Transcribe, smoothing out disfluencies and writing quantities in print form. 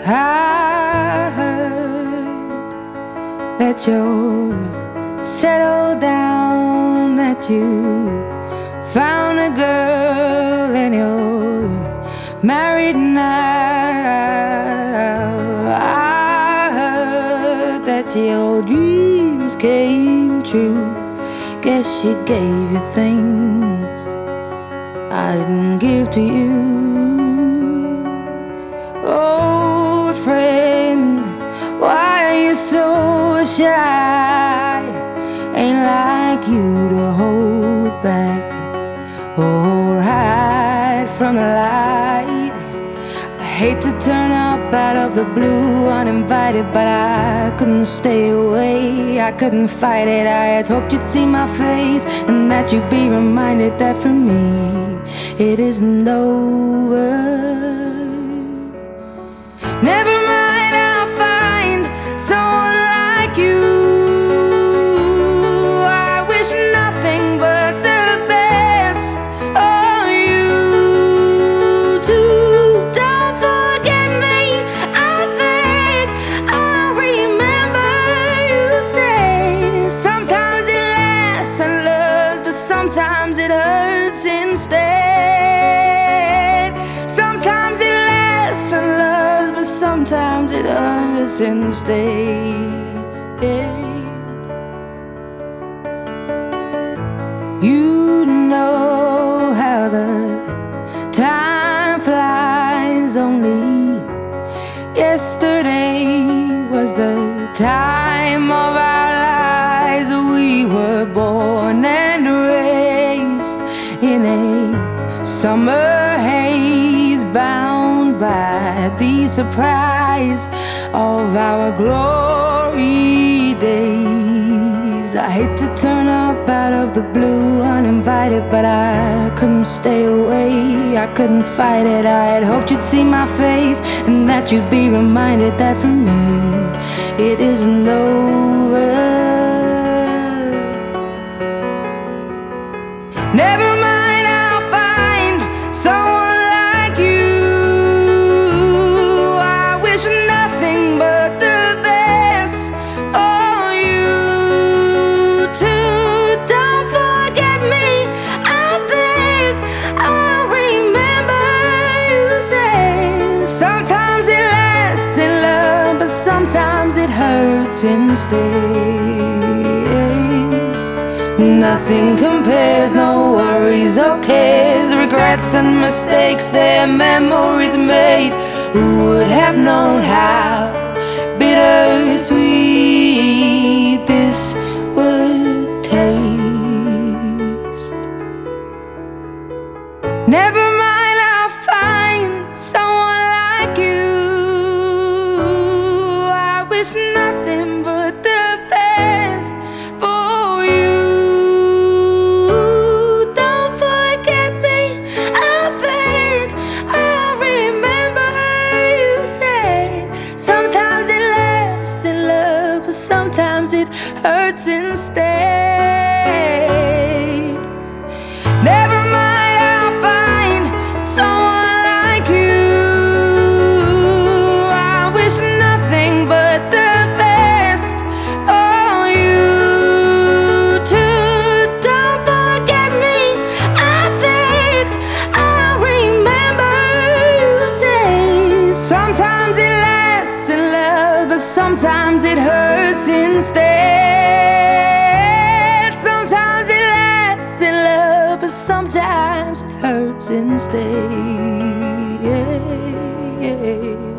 I heard that you're settled down, that you found a girl and you're married now. I heard that your dreams came true. Guess she gave you things I didn't give to you. Old friend, why are you so shy? Ain't like you to hold back or hide from the light. I hate to turn up out of the blue uninvited, but I couldn't stay away, I couldn't fight it. I had hoped you'd see my face and that you'd be reminded that for me it isn't over. Never mind, I'll find someone like you. I wish nothing but the best for you too. Don't forget me, I beg. I remember you say sometimes it lasts and loves, but sometimes it hurts instead. Sometimes it lasts and loves, but sometimes it hurts instead. You know how the time flies. Only yesterday was the time of our lives. We were born and raised in a summer haze, bound by the surprise of our glory days. I hate to turn up out of the blue uninvited, but I couldn't stay away, I couldn't fight it. I had hoped you'd see my face and that you'd be reminded that for me it isn't over. Never mind, I'll find someone like you. I wish nothing but the best for you too. Don't forget me, I beg. I remember you say sometimes it lasts in love, but sometimes it hurts instead. Nothing compares, no worries or cares, regrets and mistakes, their memories made. Who would have known how bittersweet this would taste? Never mind, I'll find someone like you. I wish nothing but the best for you. Sometimes it hurts instead. Never mind, I'll find someone like you. I wish nothing but the best for you too. Don't forget me, I beg. I remember you say sometimes it lasts in love, but sometimes it hurts instead. Sometimes it lasts in love, but sometimes it hurts instead.